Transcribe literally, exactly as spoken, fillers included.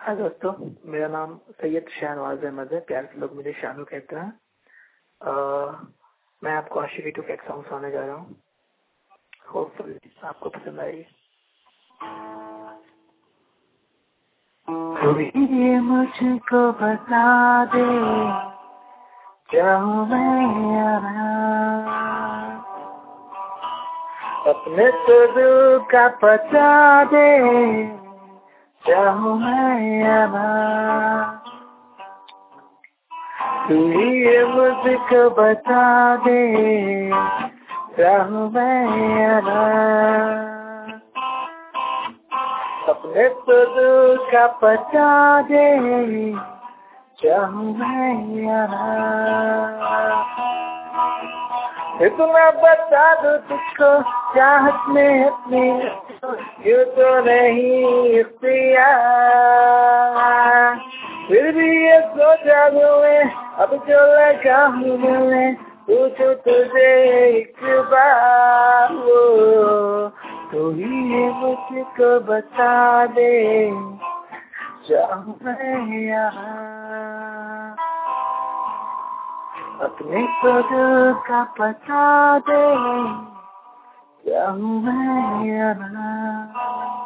हाँ दोस्तों, मेरा नाम सैयद शाहनवाज अहमद है। प्यार से लोग मुझे शानू कहते हैं। आ, मैं आपको आशिकी टू का एक सॉन्ग सुनाने जा रहा हूँ। होपफुली आपको पसंद आएगी। ये मुझको बता दे, चाहूँ मैं अपने तो दिल का पता दे, चाहूँ मैं तू ये मुझको बता दे, चाहूँ मैं अपने तो दिल का पता दे, चाहूँ मैं इतना बता दो तुझको चाहत में अपनी यूँ तो नहीं इख्तियार, फिर भी ये सोचा मैं अब जो लगा हूँ मैं पूछूं तुझे एक बार, तो ही ये मुझको बता दे, चाहूँ मैं यहाँ अपने दिल का पता दे, चाहूँ मैं यहाँ।